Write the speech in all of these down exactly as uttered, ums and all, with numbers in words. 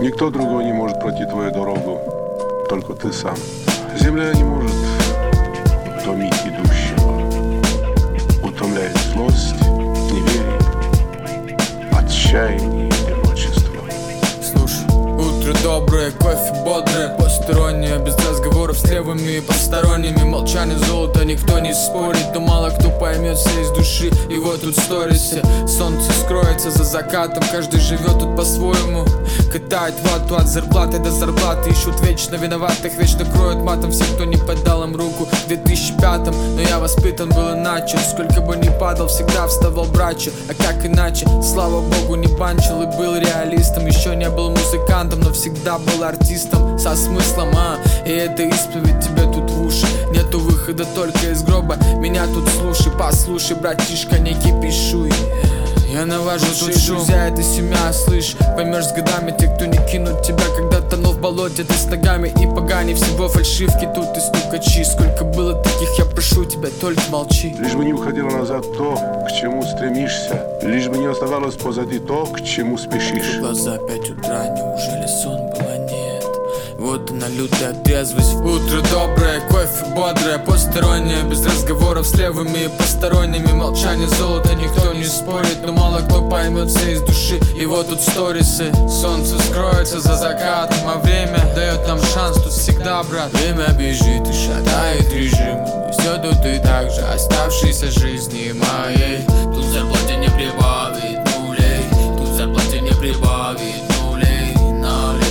Никто другой не может пройти твою дорогу, только ты сам. Земля не может утомить идущего. Утомляет злость, неверие, отчаяние и одиночество. Слушай, утро доброе, кофе бодрое, постороннее, без разговоров с левыми и посторонними. Молчание золото, никто не спорит, но мало кто поймет все из души. И вот тут сторисы, солнце скроется за закатом, каждый живет тут по-своему. Катает вату от зарплаты до зарплаты, ищут вечно виноватых, вечно кроют матом всех, кто не подал им руку в две тысячи пятом. Но я воспитан был иначе, сколько бы ни падал, всегда вставал брачу. А как иначе, слава богу, не банчил и был реалистом. Еще не был музыкантом, но всегда был артистом со смыслом, а и это исповедь тебе тут в уши. Нету выхода только из гроба, меня тут слушай, послушай, братишка, не кипишуй. Я навожу тут шум, друзья, это семья, слышь. Поймешь с годами, те, кто не кинут тебя, когда тонул в болоте, ты с ногами и погани. Всего фальшивки тут и стукачи. Сколько было таких, я прошу тебя, только молчи. Лишь бы не уходило назад то, к чему стремишься. Лишь бы не оставалось позади то, к чему спешишь. Глаза пять утра, неужели сон было? Нет. Вот она, лютая трезвость. Утро доброе, кофе бодрое, постороннее, без разговоров с левыми и посторонними. Молчание золото, никто не спорит, но мало кто поймет все из души. И вот тут сторисы, солнце скроется за закатом, а время дает нам шанс тут всегда, брат. Время бежит и шатает режим, все тут и так же оставшейся жизни моей. Тут зарплате не прибавит нулей, тут зарплате не прибавит нулей, налей.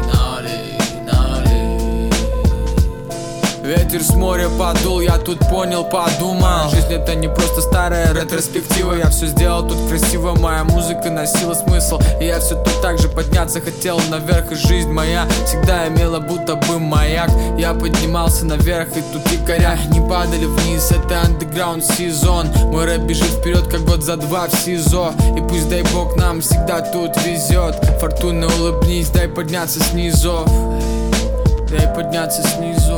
Ветер с моря подул, я тут понял, подумал. Жизнь это не просто старая ретроспектива. Я все сделал тут красиво, моя музыка носила смысл. И я все тут так же подняться хотел наверх. И жизнь моя всегда имела будто бы маяк. Я поднимался наверх, и тут якоря не падали вниз. Это андеграунд сезон. Мой рэп бежит вперед, как год за два в СИЗО. И пусть, дай бог, нам всегда тут везет. Фортуна, улыбнись, дай подняться снизу. Дай подняться снизу.